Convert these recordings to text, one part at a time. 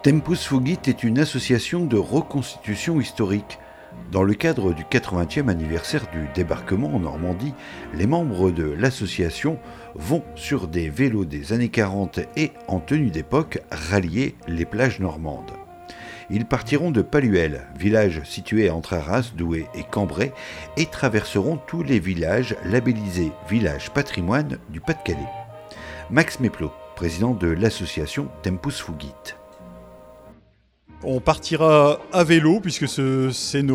Tempus Fugit est une association de reconstitution historique. Dans le cadre du 80e anniversaire du débarquement en Normandie, les membres de l'association vont sur des vélos des années 40 et en tenue d'époque rallier les plages normandes. Ils partiront de Palluel, village situé entre Arras, Douai et Cambrai, et traverseront tous les villages labellisés Village Patrimoine du Pas-de-Calais. Max Meplot, président de l'association Tempus Fugit. On partira à vélo puisque ce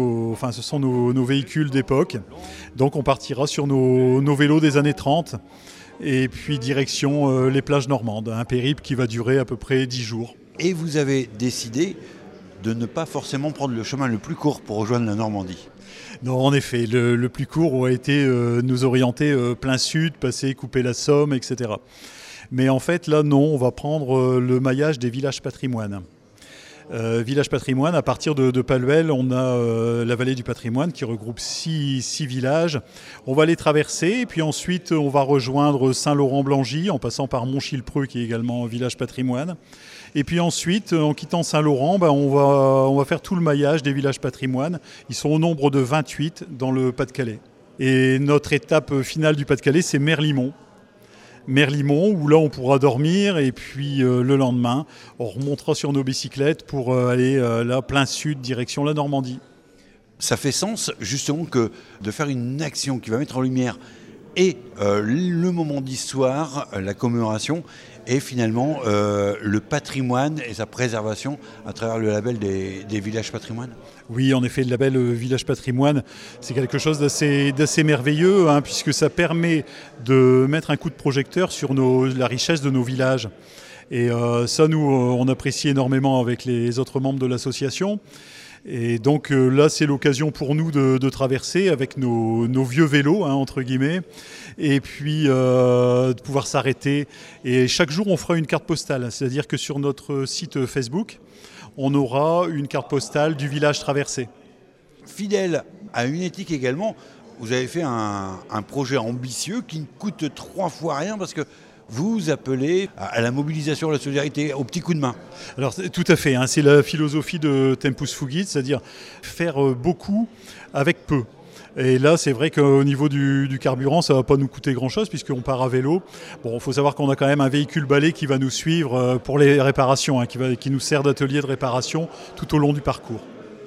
sont nos véhicules d'époque. Donc on partira sur nos vélos des années 30 et puis direction les plages normandes. Un périple qui va durer à peu près 10 jours. Et vous avez décidé de ne pas forcément prendre le chemin le plus court pour rejoindre la Normandie. Non, en effet, le plus court aurait été nous orienter plein sud, passer, couper la Somme, etc. Mais en fait là non, on va prendre le maillage des villages patrimoine. Village patrimoine, à partir de Palluel, on a la vallée du patrimoine qui regroupe 6 villages. On va les traverser et puis ensuite on va rejoindre Saint-Laurent-Blangy en passant par Montchilpreux qui est également un village patrimoine. Et puis ensuite, en quittant Saint-Laurent, on va faire tout le maillage des villages patrimoine. Ils sont au nombre de 28 dans le Pas-de-Calais. Et notre étape finale du Pas-de-Calais, c'est Merlimont. Merlimont, où là on pourra dormir et puis le lendemain on remontera sur nos bicyclettes pour aller là plein sud direction la Normandie. Ça fait sens justement que de faire une action qui va mettre en lumière et le moment d'histoire, la commémoration et finalement le patrimoine et sa préservation à travers le label des villages patrimoine. Oui, en effet, le label Village Patrimoine, c'est quelque chose d'assez merveilleux, puisque ça permet de mettre un coup de projecteur sur la richesse de nos villages. Et ça, nous, on apprécie énormément avec les autres membres de l'association. Et donc là, c'est l'occasion pour nous de traverser avec nos vieux vélos, entre guillemets, et puis de pouvoir s'arrêter. Et chaque jour, on fera une carte postale, c'est-à-dire que sur notre site Facebook, on aura une carte postale du village traversé. Fidèle à une éthique également, vous avez fait un projet ambitieux qui ne coûte 3 fois rien parce que vous appelez à la mobilisation, à la solidarité, au petit coup de main. Alors tout à fait, c'est la philosophie de Tempus Fugit, c'est-à-dire faire beaucoup avec peu. Et là, c'est vrai qu'au niveau du carburant, ça ne va pas nous coûter grand-chose puisqu'on part à vélo. Bon, il faut savoir qu'on a quand même un véhicule balai qui va nous suivre pour les réparations, qui nous sert d'atelier de réparation tout au long du parcours.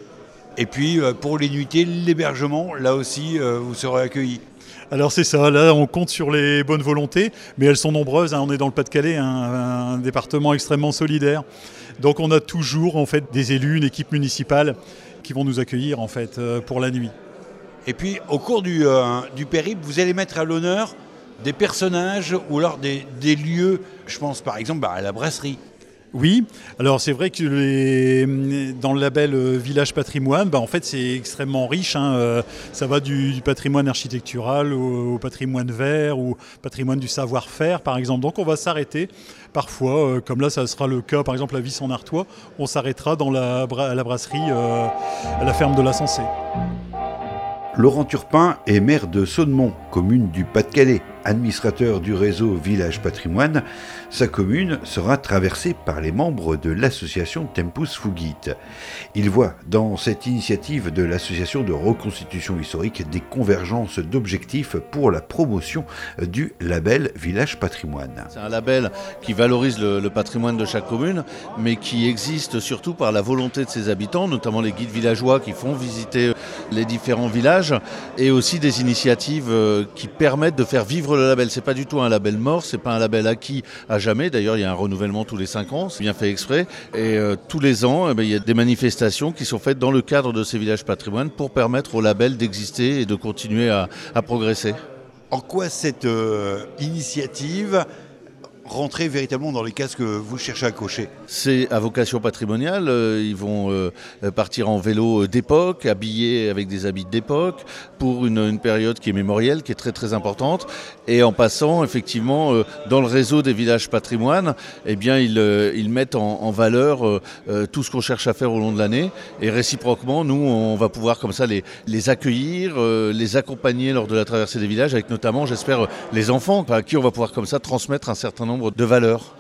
Et puis, pour les nuitées, l'hébergement, là aussi, vous serez accueillis. Alors c'est ça, là on compte sur les bonnes volontés, mais elles sont nombreuses, on est dans le Pas-de-Calais, un département extrêmement solidaire. Donc on a toujours en fait des élus, une équipe municipale qui vont nous accueillir en fait pour la nuit. Et puis au cours du périple, vous allez mettre à l'honneur des personnages ou alors des lieux, je pense par exemple à la brasserie. Oui, alors c'est vrai que dans le label Village Patrimoine, en fait c'est extrêmement riche. Ça va du patrimoine architectural au patrimoine vert ou patrimoine du savoir-faire par exemple. Donc on va s'arrêter parfois, comme là ça sera le cas par exemple à Vis-en-Artois, on s'arrêtera à la brasserie à la ferme de la Sensée. Laurent Turpin est maire de Saunemont, commune du Pas-de-Calais, administrateur du réseau Village Patrimoine. Sa commune sera traversée par les membres de l'association Tempus Fugit. Il voit dans cette initiative de l'association de reconstitution historique des convergences d'objectifs pour la promotion du label Village Patrimoine. C'est un label qui valorise le patrimoine de chaque commune, mais qui existe surtout par la volonté de ses habitants, notamment les guides villageois qui font visiter les différents villages, et aussi des initiatives qui permettent de faire vivre le label. C'est pas du tout un label mort, c'est pas un label acquis à jamais. D'ailleurs, il y a un renouvellement tous les 5 ans, c'est bien fait exprès. Et tous les ans, il y a des manifestations qui sont faites dans le cadre de ces villages patrimoine pour permettre au label d'exister et de continuer à progresser. En quoi cette initiative rentrer véritablement dans les cases que vous cherchez à cocher? C'est à vocation patrimoniale, ils vont partir en vélo d'époque, habillés avec des habits d'époque, pour une période qui est mémorielle, qui est très très importante, et en passant effectivement dans le réseau des villages patrimoine, eh bien ils mettent en valeur tout ce qu'on cherche à faire au long de l'année, et réciproquement, nous on va pouvoir comme ça les accueillir, les accompagner lors de la traversée des villages, avec notamment, j'espère, les enfants, à qui on va pouvoir comme ça transmettre un certain nombre de valeurs.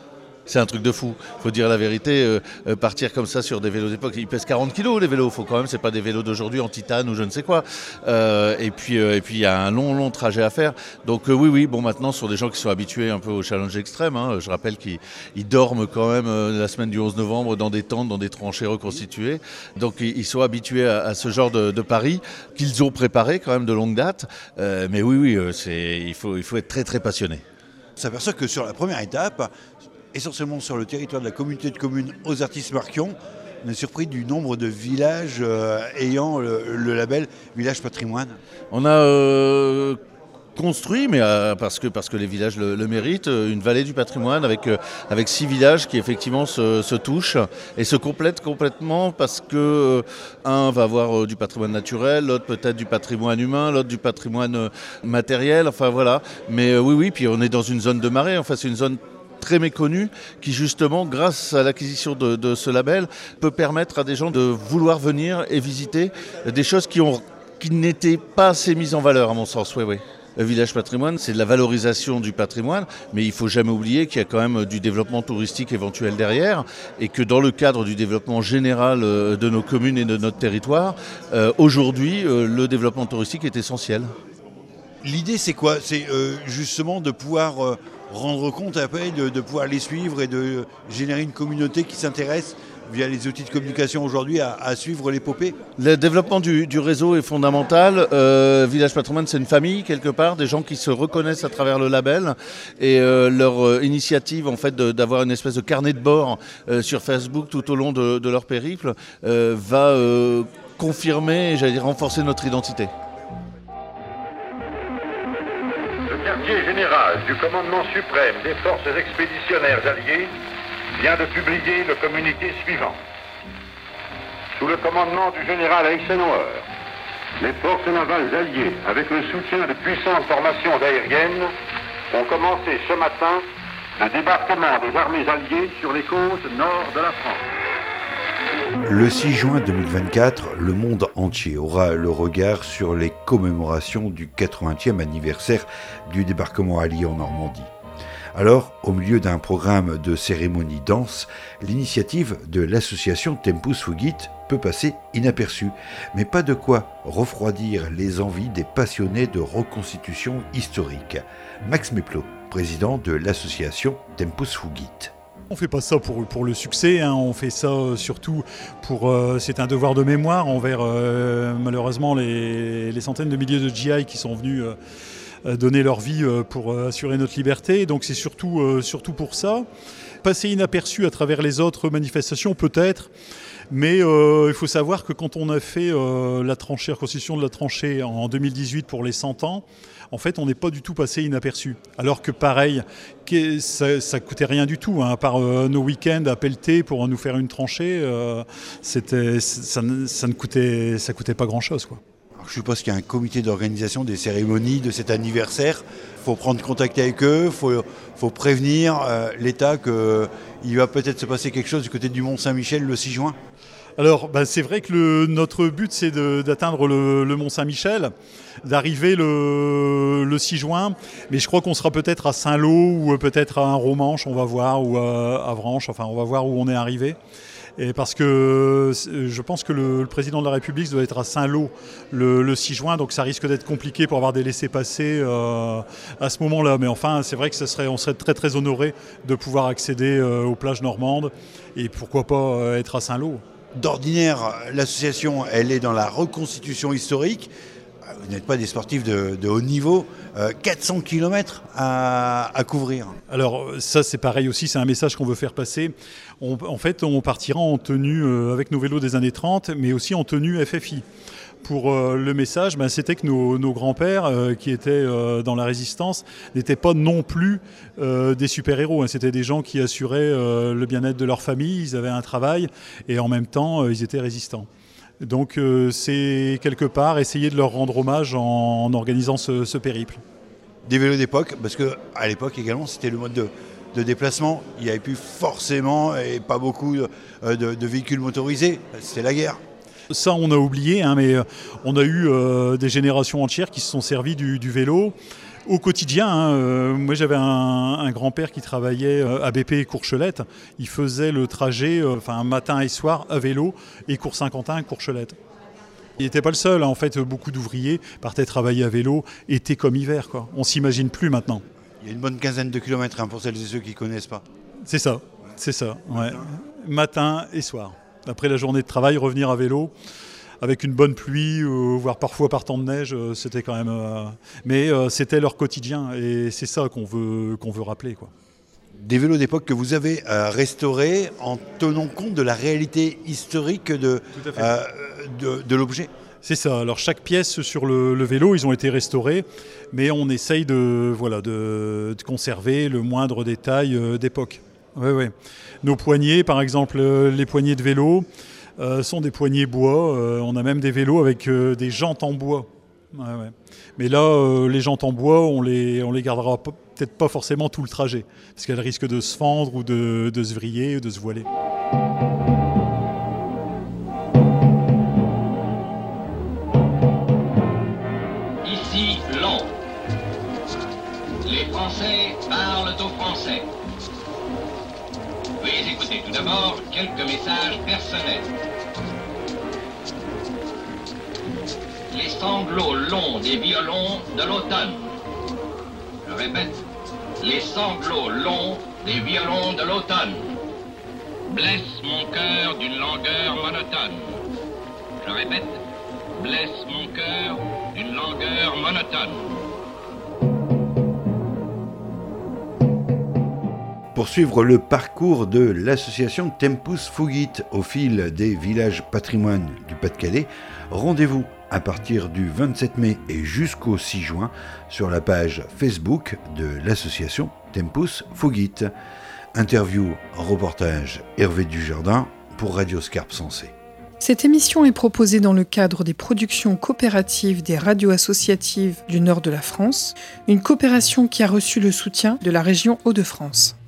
C'est un truc de fou, faut dire la vérité, partir comme ça sur des vélos d'époque, ils pèsent 40 kilos les vélos, faut quand même, c'est pas des vélos d'aujourd'hui en titane ou je ne sais quoi. Et puis il y a un long trajet à faire. Donc oui, bon maintenant ce sont des gens qui sont habitués un peu au challenge extrême. Hein. Je rappelle qu'ils dorment quand même la semaine du 11 novembre dans des tentes, dans des tranchées reconstituées. Donc ils sont habitués à ce genre de pari qu'ils ont préparé quand même de longue date. Mais oui, il faut être très très passionné. On s'aperçoit que sur la première étape, essentiellement sur le territoire de la communauté de communes aux Artistes-Marquion, on est surpris du nombre de villages ayant le label Village Patrimoine. On a construit, mais parce que les villages le méritent, une vallée du patrimoine avec 6 villages qui effectivement se touchent et se complètent complètement parce que un va avoir du patrimoine naturel, l'autre peut-être du patrimoine humain, l'autre du patrimoine matériel, enfin voilà. Mais oui, puis on est dans une zone de marée, enfin c'est une zone très méconnue qui justement, grâce à l'acquisition de ce label, peut permettre à des gens de vouloir venir et visiter des choses qui n'étaient pas assez mises en valeur à mon sens, oui. Le village patrimoine, c'est de la valorisation du patrimoine, mais il ne faut jamais oublier qu'il y a quand même du développement touristique éventuel derrière et que dans le cadre du développement général de nos communes et de notre territoire, aujourd'hui, le développement touristique est essentiel. L'idée, c'est quoi ? C'est justement de pouvoir rendre compte après, de pouvoir les suivre et de générer une communauté qui s'intéresse via les outils de communication aujourd'hui à suivre l'épopée. Le développement du réseau est fondamental. Village Patrimoine, c'est une famille quelque part, des gens qui se reconnaissent à travers le label et leur initiative en fait d'avoir une espèce de carnet de bord sur Facebook tout au long de leur périple va confirmer, j'allais dire renforcer notre identité. Le quartier général du commandement suprême des forces expéditionnaires alliées vient de publier le communiqué suivant. Sous le commandement du général Eisenhower, les forces navales alliées, avec le soutien de puissantes formations aériennes, ont commencé ce matin le débarquement des armées alliées sur les côtes nord de la France. Le 6 juin 2024, le monde entier aura le regard sur les commémorations du 80e anniversaire du débarquement allié en Normandie. Alors, au milieu d'un programme de cérémonie danse, l'initiative de l'association Tempus Fugit peut passer inaperçue, mais pas de quoi refroidir les envies des passionnés de reconstitution historique. Max Meplot, président de l'association Tempus Fugit. On ne fait pas ça pour le succès, hein. On fait ça surtout pour... c'est un devoir de mémoire envers malheureusement les centaines de milliers de GI qui sont venus donner leur vie pour assurer notre liberté. Donc c'est surtout pour ça. Passer inaperçu à travers les autres manifestations peut-être, mais il faut savoir que quand on a fait la reconstitution de la tranchée en 2018 pour les 100 ans, en fait, on n'est pas du tout passé inaperçu. Alors que pareil, ça coûtait rien du tout, hein, à part nos week-ends à pelleter pour nous faire une tranchée, ça ne coûtait pas grand-chose, quoi. Alors, je suppose qu'il y a un comité d'organisation des cérémonies de cet anniversaire. Il faut prendre contact avec eux, il faut prévenir l'État qu'il va peut-être se passer quelque chose du côté du Mont-Saint-Michel le 6 juin. Alors, c'est vrai que notre but, c'est d'atteindre le Mont-Saint-Michel, d'arriver le 6 juin, mais je crois qu'on sera peut-être à Saint-Lô ou peut-être à un Romanche, on va voir, ou à Avranches, enfin on va voir où on est arrivé. Et parce que je pense que le président de la République doit être à Saint-Lô le 6 juin, donc ça risque d'être compliqué pour avoir des laissez-passer à ce moment-là. Mais enfin, c'est vrai que on serait très très honorés de pouvoir accéder aux plages normandes et pourquoi pas être à Saint-Lô. D'ordinaire, l'association, elle est dans la reconstitution historique. Vous n'êtes pas des sportifs de haut niveau. 400 km à couvrir. Alors ça, c'est pareil aussi, c'est un message qu'on veut faire passer. En fait, on partira en tenue avec nos vélos des années 30, mais aussi en tenue FFI. Pour le message, c'était que nos grands-pères qui étaient dans la résistance n'étaient pas non plus des super-héros. Hein. C'était des gens qui assuraient le bien-être de leur famille, ils avaient un travail et en même temps, ils étaient résistants. Donc c'est quelque part essayer de leur rendre hommage en organisant ce périple. Des vélos d'époque, parce qu'à l'époque également, c'était le mode de déplacement. Il n'y avait plus forcément et pas beaucoup de véhicules motorisés. C'était la guerre. Ça, on a oublié, hein, mais on a eu des générations entières qui se sont servies du vélo. Au quotidien, moi j'avais un grand-père qui travaillait à BP et Courchelette. Il faisait le trajet matin et soir à vélo et Cours-Saint-Quentin, Courchelette. Il n'était pas le seul, en fait, beaucoup d'ouvriers partaient travailler à vélo, été comme hiver, quoi. On ne s'imagine plus maintenant. Il y a une bonne quinzaine de kilomètres pour celles et ceux qui ne connaissent pas. C'est ça, ouais. Matin et soir. Après la journée de travail, revenir à vélo, avec une bonne pluie, voire parfois par temps de neige, c'était quand même... Mais c'était leur quotidien, et c'est ça qu'on veut rappeler, quoi. Des vélos d'époque que vous avez restaurés en tenant compte de la réalité historique de l'objet. C'est ça. Alors chaque pièce sur le vélo, ils ont été restaurés, mais on essaye de conserver le moindre détail d'époque. Ouais. Nos poignées, par exemple, les poignées de vélo sont des poignées bois. On a même des vélos avec des jantes en bois. Ouais. Mais là, les jantes en bois, on les gardera peut-être pas forcément tout le trajet, parce qu'elles risquent de se fendre ou de se vriller ou de se voiler. Ici, Londres. Les Français parlent aux Français. Veuillez écouter tout d'abord quelques messages personnels. Les sanglots longs des violons de l'automne. Je répète, les sanglots longs des violons de l'automne blessent mon cœur d'une langueur monotone. Je répète, blessent mon cœur d'une langueur monotone. Pour suivre le parcours de l'association Tempus Fugit au fil des villages patrimoine du Pas-de-Calais, rendez-vous à partir du 27 mai et jusqu'au 6 juin sur la page Facebook de l'association Tempus Fugit. Interview, reportage Hervé Dujardin pour Radio Scarpe Sensée. Cette émission est proposée dans le cadre des productions coopératives des radios associatives du nord de la France, une coopération qui a reçu le soutien de la région Hauts-de-France.